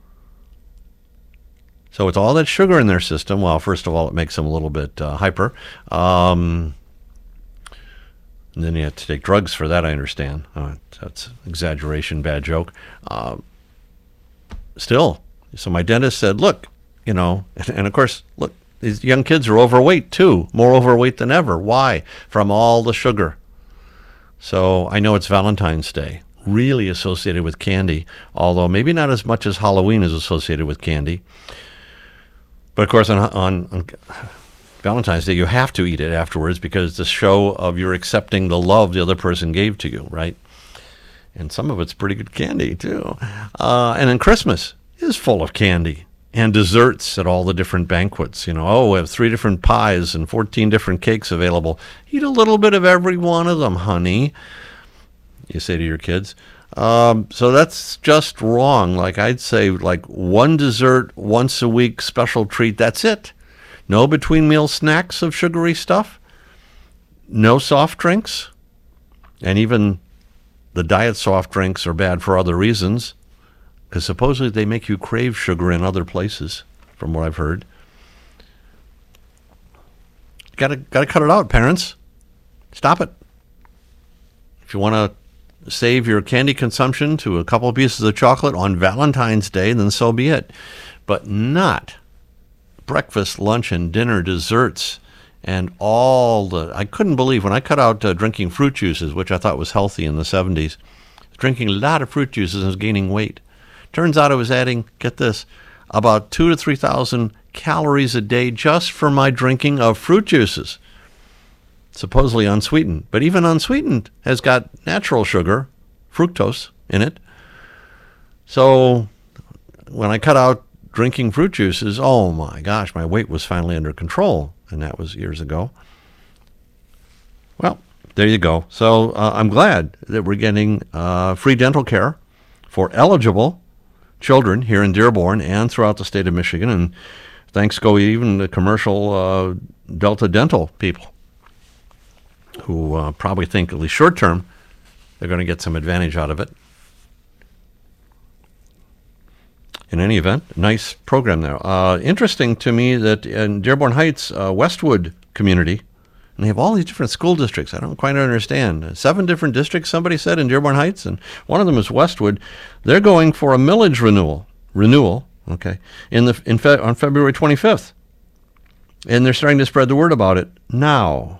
So with all that sugar in their system, well, first of all, it makes them a little bit hyper. And then you have to take drugs for that, I understand. That's exaggeration, bad joke. Still, so my dentist said, look, and of course, look, these young kids are overweight too, more overweight than ever. Why? From all the sugar. So I know it's Valentine's Day, really associated with candy, although maybe not as much as Halloween is associated with candy. But of course, on Valentine's Day, you have to eat it afterwards because it's a show of you're accepting the love the other person gave to you, right? And some of it's pretty good candy, too. And then Christmas is full of candy and desserts at all the different banquets. We have 3 different pies and 14 different cakes available. Eat a little bit of every one of them, honey, you say to your kids. So that's just wrong. Like I'd say, like one dessert once a week, special treat. That's it. No between meal snacks of sugary stuff. No soft drinks. And even the diet soft drinks are bad for other reasons, because supposedly they make you crave sugar in other places, from what I've heard. Gotta cut it out, parents. Stop it. If you want to save your candy consumption to a couple of pieces of chocolate on Valentine's Day, then so be it. But not breakfast, lunch, and dinner desserts and all the... I couldn't believe when I cut out drinking fruit juices, which I thought was healthy in the 70s, drinking a lot of fruit juices and was gaining weight. Turns out I was adding, get this, about 2,000 to 3,000 calories a day just for my drinking of fruit juices. Supposedly unsweetened, but even unsweetened has got natural sugar, fructose, in it. So when I cut out drinking fruit juices, oh my gosh, my weight was finally under control, and that was years ago. Well, there you go. So I'm glad that we're getting free dental care for eligible children here in Dearborn and throughout the state of Michigan, and thanks go even to commercial Delta Dental people, who probably think, at least short term, they're going to get some advantage out of it. In any event, nice program there. Interesting to me that in Dearborn Heights, Westwood community, and they have all these different school districts. I don't quite understand. 7 different districts, somebody said, in Dearborn Heights, and one of them is Westwood. They're going for a millage renewal, okay, on February 25th. And they're starting to spread the word about it now.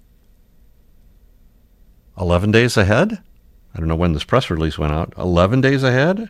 11 days ahead? I don't know when this press release went out. 11 days ahead?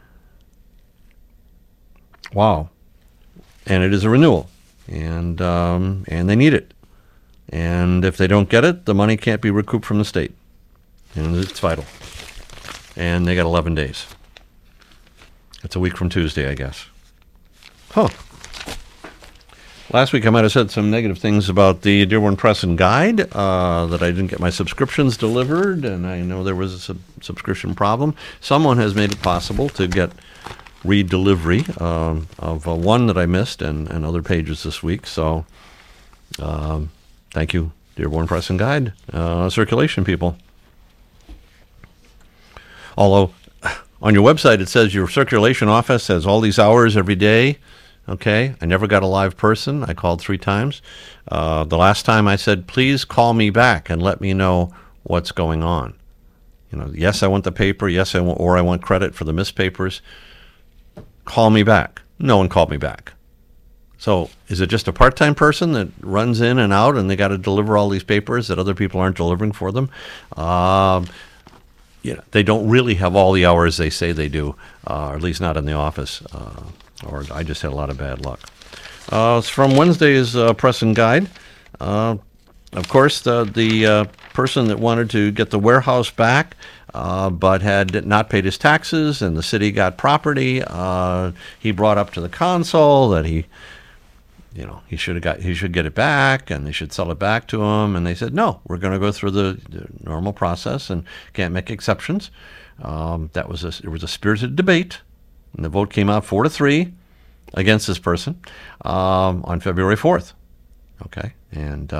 Wow. And it is a renewal. And they need it. And if they don't get it, the money can't be recouped from the state. And it's vital. And they got 11 days. It's a week from Tuesday, I guess. Huh. Last week I might have said some negative things about the Dearborn Press and Guide, that I didn't get my subscriptions delivered, and I know there was a subscription problem. Someone has made it possible to get read delivery of one that I missed and other pages this week. So thank you, Dearborn Press and Guide, circulation people. Although on your website it says your circulation office has all these hours every day. Okay, I never got a live person. I called 3 times. The last time I said, please call me back and let me know what's going on. Yes, I want the paper. Yes, I want credit for the missed papers. Call me back. No one called me back. So is it just a part-time person that runs in and out and they got to deliver all these papers that other people aren't delivering for them? They don't really have all the hours they say they do, or at least not in the office. Or I just had a lot of bad luck. It's from Wednesday's Press and Guide. Of course, the person that wanted to get the warehouse back but had not paid his taxes and the city got property, he brought up to the council that he should get it back and they should sell it back to him. And they said, no, we're going to go through the normal process and can't make exceptions. It was a spirited debate. And the vote came out 4-3 against this person on February 4th. Okay, and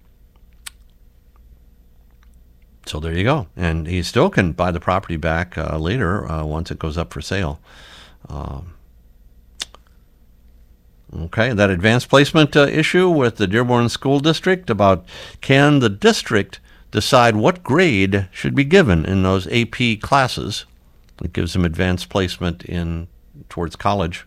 so there you go. And he still can buy the property back later once it goes up for sale. Okay, that advanced placement issue with the Dearborn School District about can the district decide what grade should be given in those AP classes. It gives them advanced placement towards college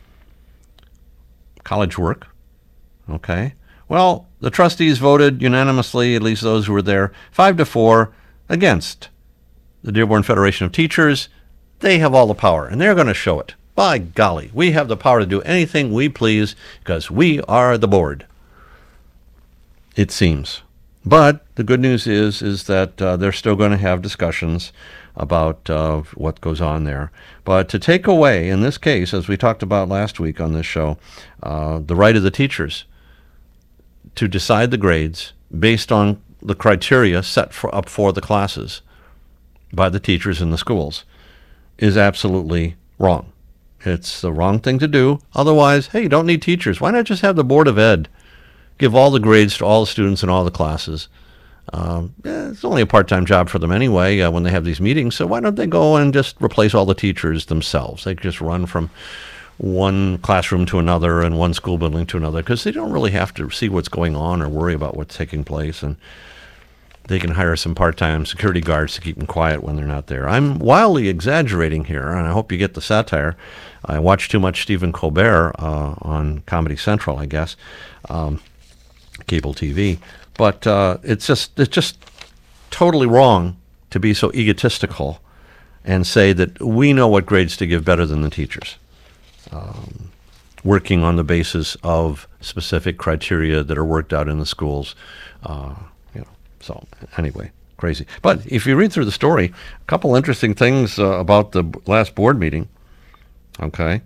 work. Okay. Well, the trustees voted unanimously, at least those who were there, 5-4 against the Dearborn Federation of Teachers. They have all the power, and they're going to show it. By golly, we have the power to do anything we please because we are the board, it seems. But the good news is that they're still going to have discussions about what goes on there. But to take away, in this case, as we talked about last week on this show, the right of the teachers to decide the grades based on the criteria set up for the classes by the teachers in the schools is absolutely wrong. It's the wrong thing to do. Otherwise, hey, you don't need teachers. Why not just have the Board of Ed give all the grades to all the students in all the classes? It's only a part-time job for them anyway when they have these meetings, so why don't they go and just replace all the teachers themselves? They just run from one classroom to another and one school building to another because they don't really have to see what's going on or worry about what's taking place, and they can hire some part-time security guards to keep them quiet when they're not there. I'm wildly exaggerating here, and I hope you get the satire. I watch too much Stephen Colbert on Comedy Central, I guess, cable TV. But it's just totally wrong to be so egotistical and say that we know what grades to give better than the teachers, working on the basis of specific criteria that are worked out in the schools. So anyway, crazy. But if you read through the story, a couple interesting things about the last board meeting. Okay.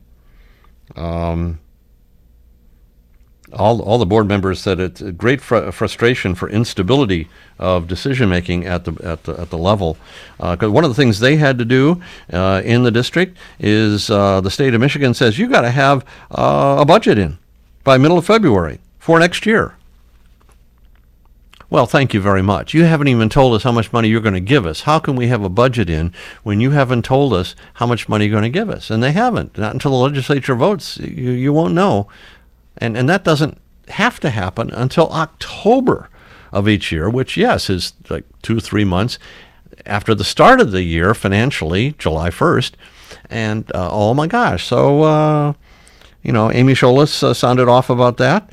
All the board members said it's a great frustration for instability of decision making at the level. Because one of the things they had to do in the district is the state of Michigan says you got to have a budget in by middle of February for next year. Well, thank you very much. You haven't even told us how much money you're going to give us. How can we have a budget in when you haven't told us how much money you're going to give us? And they haven't. Not until the legislature votes. You won't know. And that doesn't have to happen until October of each year, which, yes, is like 2-3 months after the start of the year financially, July 1st. And, oh, my gosh. So, Amy Scholas sounded off about that.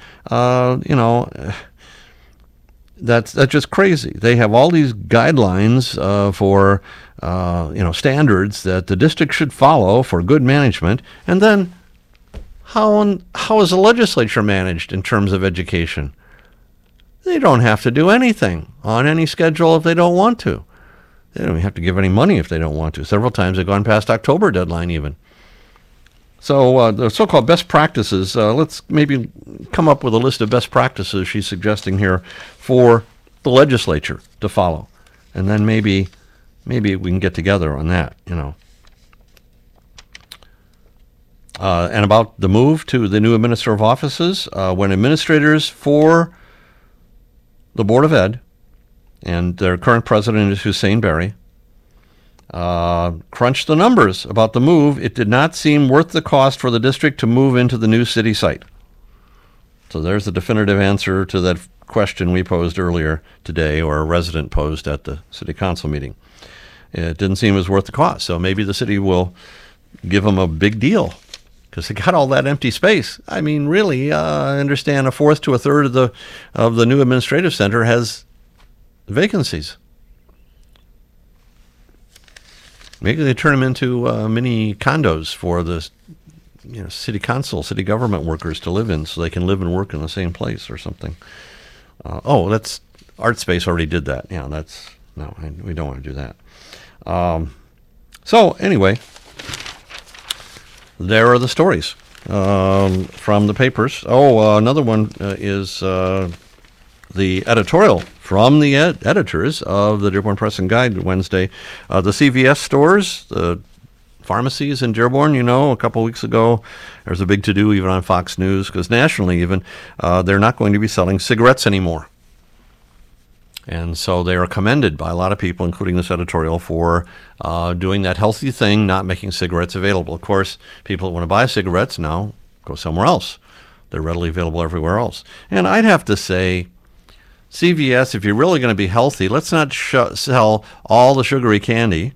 That's just crazy. They have all these guidelines for, standards that the district should follow for good management. And then how is the legislature managed in terms of education? They don't have to do anything on any schedule if they don't want to. They don't have to give any money if they don't want to. Several times they've gone past October deadline even. So the so-called best practices, let's maybe come up with a list of best practices she's suggesting here for the legislature to follow. And then maybe we can get together on that, And about the move to the new administrative offices, when administrators for the Board of Ed, and their current president is Hussein Berry, crunched the numbers about the move, it did not seem worth the cost for the district to move into the new city site. So there's the definitive answer to that question we posed earlier today, or a resident posed at the city council meeting. It didn't seem it was worth the cost, so maybe the city will give them a big deal because they got all that empty space. I mean, really, I understand a fourth to a third of the new administrative center has vacancies. Maybe they turn them into mini condos for the city council, city government workers to live in, so they can live and work in the same place or something. That's Art Space already did that. Yeah, we don't want to do that. So anyway, there are the stories from the papers. Another one is the editorial from the editors of the Dearborn Press and Guide Wednesday. The CVS stores, the pharmacies in Dearborn, a couple weeks ago, there was a big to-do even on Fox News, because nationally even, they're not going to be selling cigarettes anymore. And so they are commended by a lot of people, including this editorial, for doing that healthy thing, not making cigarettes available. Of course, people that want to buy cigarettes now go somewhere else. They're readily available everywhere else. And I'd have to say, CVS, if you're really going to be healthy, let's not sell all the sugary candy,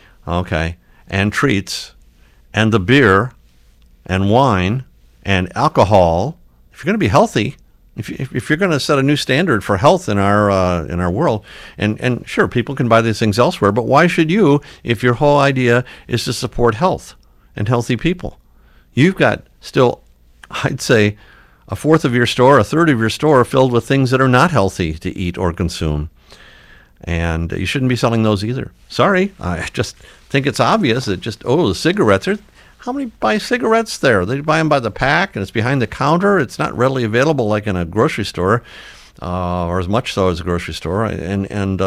and treats, and the beer, and wine, and alcohol. If you're going to be healthy, if you're going to set a new standard for health in our world, and sure, people can buy these things elsewhere, but why should you if your whole idea is to support health and healthy people? You've got still, I'd say, a fourth of your store, a third of your store filled with things that are not healthy to eat or consume. And you shouldn't be selling those either. Sorry, I just think it's obvious that the cigarettes are. How many buy cigarettes there? They buy them by the pack, and it's behind the counter. It's not readily available like in a grocery store, or as much so as a grocery store. And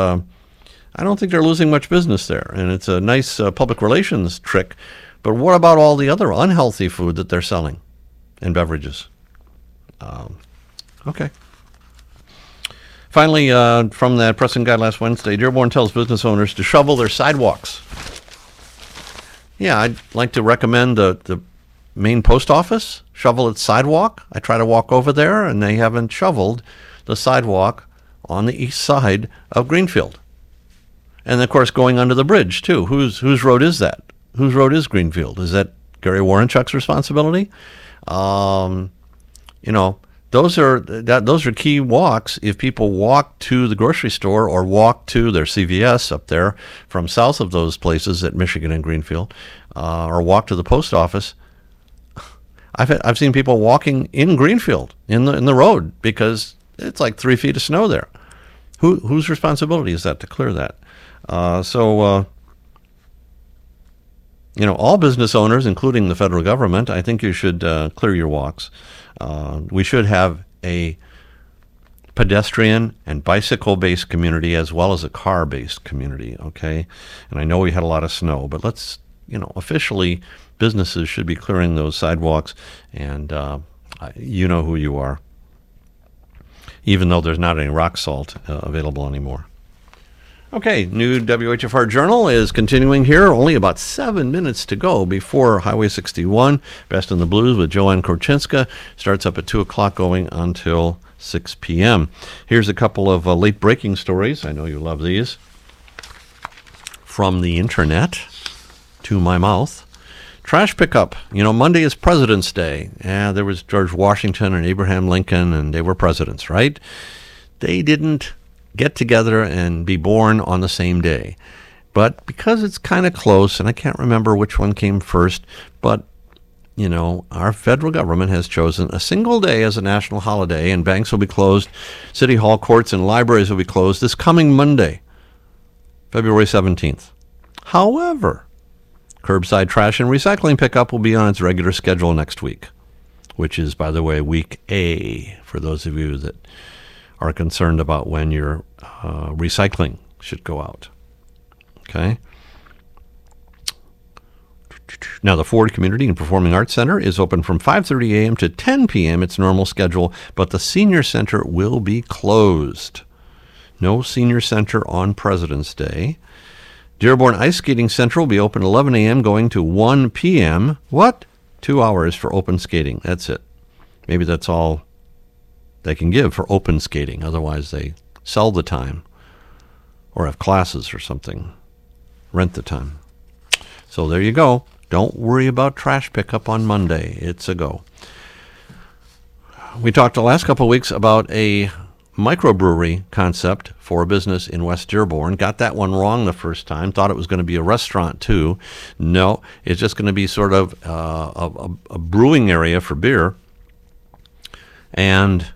I don't think they're losing much business there. And it's a nice public relations trick. But what about all the other unhealthy food that they're selling and beverages? Okay. Finally, from that Press and Guide last Wednesday, Dearborn tells business owners to shovel their sidewalks. Yeah, I'd like to recommend the main post office shovel its sidewalk. I try to walk over there, and they haven't shoveled the sidewalk on the east side of Greenfield. And, of course, going under the bridge, too. Whose road is that? Whose road is Greenfield? Is that Gary Warrenchuk's responsibility? Those are key walks. If people walk to the grocery store or walk to their CVS up there from south of those places at Michigan and Greenfield, or walk to the post office, I've seen people walking in Greenfield in the road because it's like 3 feet of snow there. Whose responsibility is that to clear that? All business owners, including the federal government, I think you should clear your walks. We should have a pedestrian and bicycle-based community as well as a car-based community, okay? And I know we had a lot of snow, but let's, officially, businesses should be clearing those sidewalks, and you know who you are, even though there's not any rock salt available anymore. Okay, new WHFR Journal is continuing here. Only about 7 minutes to go before Highway 61. Best in the Blues with Joanne Korchinska starts up at 2 o'clock going until 6 p.m. Here's a couple of late breaking stories. I know you love these. From the internet to my mouth. Trash pickup. Monday is President's Day. Yeah, there was George Washington and Abraham Lincoln, and they were presidents, right? They didn't get together and be born on the same day. But because it's kind of close, and I can't remember which one came first, but, our federal government has chosen a single day as a national holiday, and banks will be closed, city hall, courts, and libraries will be closed this coming Monday, February 17th. However, curbside trash and recycling pickup will be on its regular schedule next week, which is, by the way, week A, for those of you that are concerned about when your recycling should go out. Okay? Now, the Ford Community and Performing Arts Center is open from 5:30 a.m. to 10 p.m., its normal schedule, but the Senior Center will be closed. No Senior Center on President's Day. Dearborn Ice Skating Center will be open 11 a.m. going to 1 p.m. What? 2 hours for open skating. That's it. Maybe that's all they can give for open skating. Otherwise, they sell the time or have classes or something. Rent the time. So there you go. Don't worry about trash pickup on Monday. It's a go. We talked the last couple of weeks about a microbrewery concept for a business in West Dearborn. Got that one wrong the first time. Thought it was going to be a restaurant too. No, it's just going to be sort of a brewing area for beer and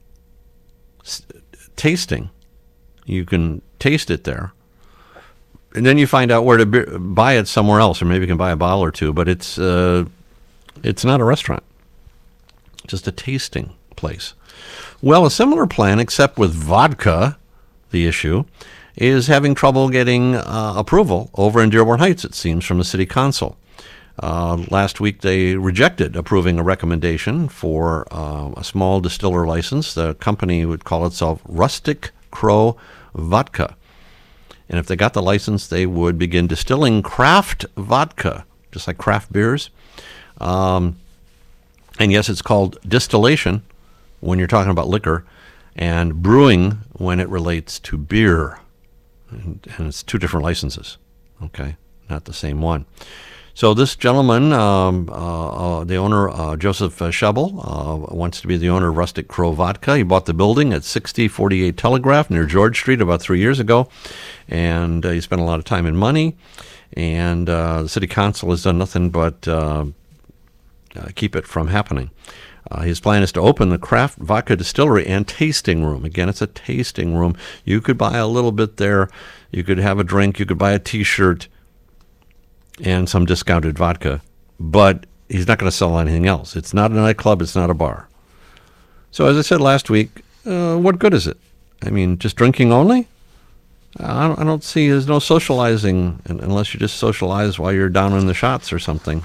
tasting. You can taste it there. And then you find out where to buy it somewhere else, or maybe you can buy a bottle or two, but it's not a restaurant. Just a tasting place. Well, a similar plan, except with vodka, the issue, is having trouble getting approval over in Dearborn Heights, it seems, from the city council. Last week they rejected approving a recommendation for a small distiller license. The company would call itself Rustic Crow Vodka. And if they got the license, they would begin distilling craft vodka, just like craft beers. And yes, it's called distillation when you're talking about liquor, and brewing when it relates to beer. And it's two different licenses, okay? Not the same one. So this gentleman, the owner, Joseph Shebel, wants to be the owner of Rustic Crow Vodka. He bought the building at 6048 Telegraph near George Street about 3 years ago, and he spent a lot of time and money, and the city council has done nothing but keep it from happening. His plan is to open the craft vodka distillery and tasting room. Again, it's a tasting room. You could buy a little bit there. You could have a drink. You could buy a T-shirt and some discounted vodka, but he's not going to sell anything else. It's not a nightclub. It's not a bar. So as I said last week, what good is it? I mean, just drinking only? I don't see, there's no socializing unless you just socialize while you're down in the shots or something.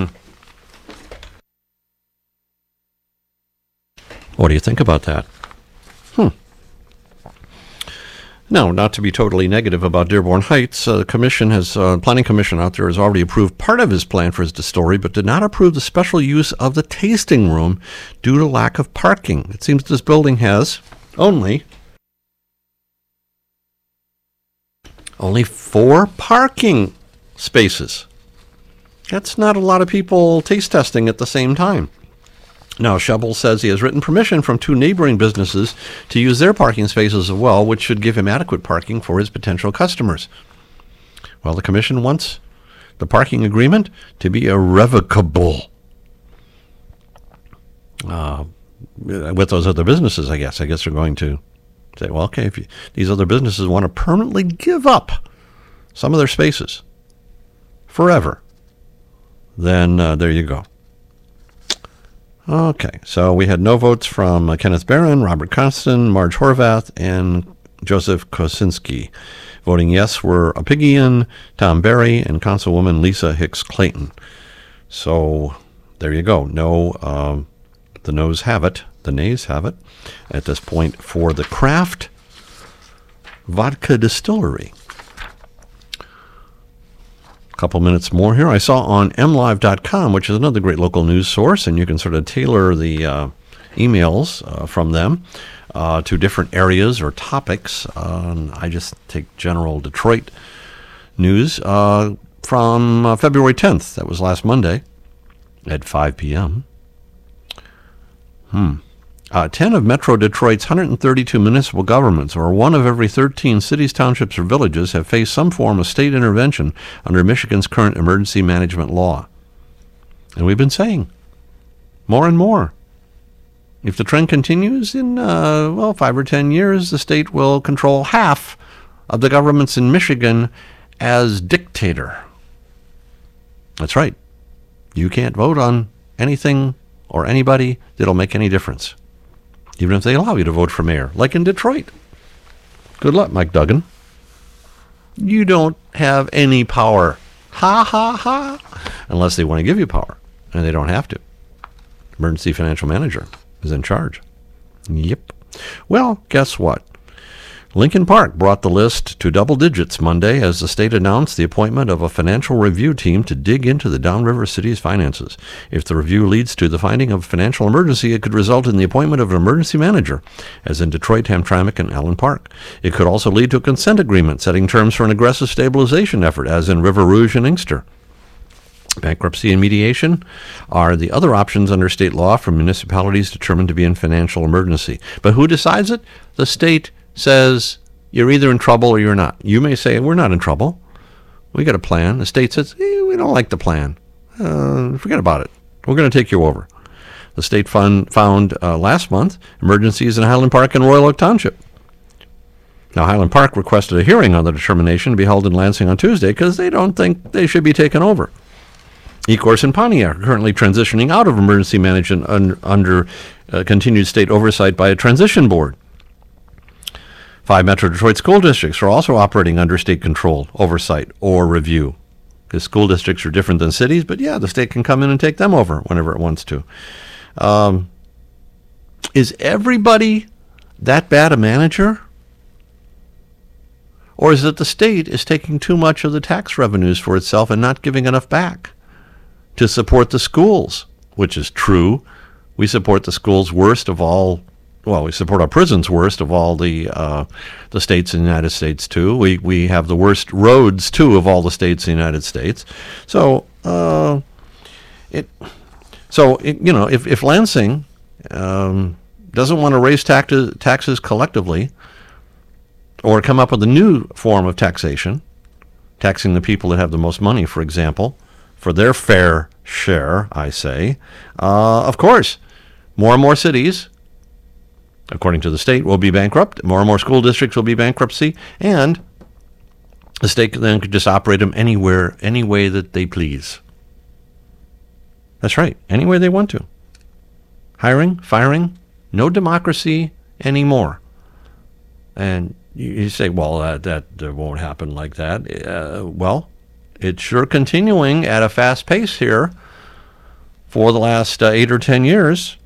What do you think about that? Now, not to be totally negative about Dearborn Heights, the commission has, planning commission out there has already approved part of his plan for his distillery, but did not approve the special use of the tasting room due to lack of parking. It seems this building has only 4 parking spaces. That's not a lot of people taste testing at the same time. Now, Shebel says he has written permission from 2 neighboring businesses to use their parking spaces as well, which should give him adequate parking for his potential customers. Well, the commission wants the parking agreement to be irrevocable with those other businesses, I guess. I guess they're going to say, well, okay, if these other businesses want to permanently give up some of their spaces forever, then there you go. Okay, so we had no votes from Kenneth Barron, Robert Constant, Marge Horvath, and Joseph Kosinski. Voting yes were Apigian, Tom Berry, and Councilwoman Lisa Hicks Clayton. So there you go. No, the noes have it. The nays have it at this point for the craft vodka distillery. Couple minutes more here. I saw on mlive.com, which is another great local news source, and you can sort of tailor the emails from them to different areas or topics. I just take general Detroit news from February 10th. That was last Monday at 5 p.m. 10 of Metro Detroit's 132 municipal governments, or 1 of every 13 cities, townships, or villages, have faced some form of state intervention under Michigan's current emergency management law. And we've been saying more and more. If the trend continues in, 5 or 10 years, the state will control half of the governments in Michigan as dictator. That's right. You can't vote on anything or anybody that'll make any difference, even if they allow you to vote for mayor, like in Detroit. Good luck, Mike Duggan. You don't have any power. Ha, ha, ha. unless they want to give you power, and they don't have to. Emergency financial manager is in charge. Yep. Well, guess what? Lincoln Park brought the list to double digits Monday as the state announced the appointment of a financial review team to dig into the Downriver City's finances. If the review leads to the finding of a financial emergency, it could result in the appointment of an emergency manager, as in Detroit, Hamtramck, and Allen Park. It could also lead to a consent agreement setting terms for an aggressive stabilization effort, as in River Rouge and Inkster. Bankruptcy and mediation are the other options under state law for municipalities determined to be in financial emergency. But who decides it? The state says you're either in trouble or you're not. You may say, we're not in trouble. We got a plan. The state says, we don't like the plan. Forget about it. We're going to take you over. The state found last month emergencies in Highland Park and Royal Oak Township. Now, Highland Park requested a hearing on the determination to be held in Lansing on Tuesday because they don't think they should be taken over. Ecorse and Pontiac are currently transitioning out of emergency management under continued state oversight by a transition board. 5 Metro Detroit school districts are also operating under state control, oversight, or review. Because school districts are different than cities, but yeah, the state can come in and take them over whenever it wants to. Is everybody that bad a manager? Or is it the state is taking too much of the tax revenues for itself and not giving enough back to support the schools? Which is true. We support the schools worst of all. Well, we support our prisons worst of all the states in the United States, too. We have the worst roads, too, of all the states in the United States. So, if Lansing doesn't want to raise taxes collectively or come up with a new form of taxation, taxing the people that have the most money, for example, for their fair share, I say, of course, more and more cities, according to the state, will be bankrupt. More and more school districts will be bankruptcy, and the state then could just operate them anywhere, any way that they please. That's right, any way they want to. Hiring, firing, no democracy anymore. And you say, well, that won't happen like that. Well, it's sure continuing at a fast pace here for the last 8 or 10 years.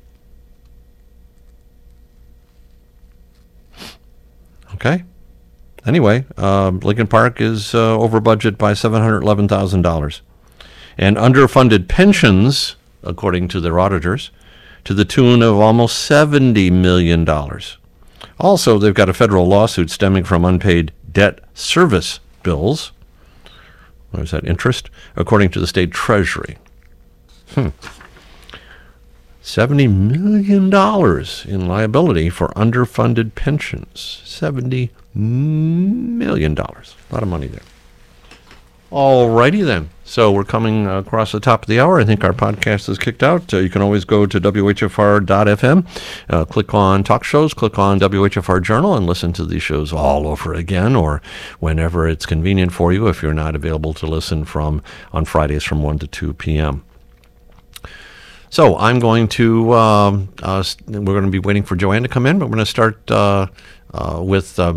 Okay. Anyway, Lincoln Park is over budget by $711,000. And underfunded pensions, according to their auditors, to the tune of almost $70 million. Also, they've got a federal lawsuit stemming from unpaid debt service bills. What is that, interest? According to the state treasury. $70 million in liability for underfunded pensions. $70 million. A lot of money there. All righty then. So we're coming across the top of the hour. I think our podcast is kicked out. You can always go to WHFR.FM, click on talk shows, click on WHFR Journal, and listen to these shows all over again or whenever it's convenient for you if you're not available to listen on Fridays from 1 to 2 p.m. So I'm going to, we're going to be waiting for Joanne to come in, but we're going to start with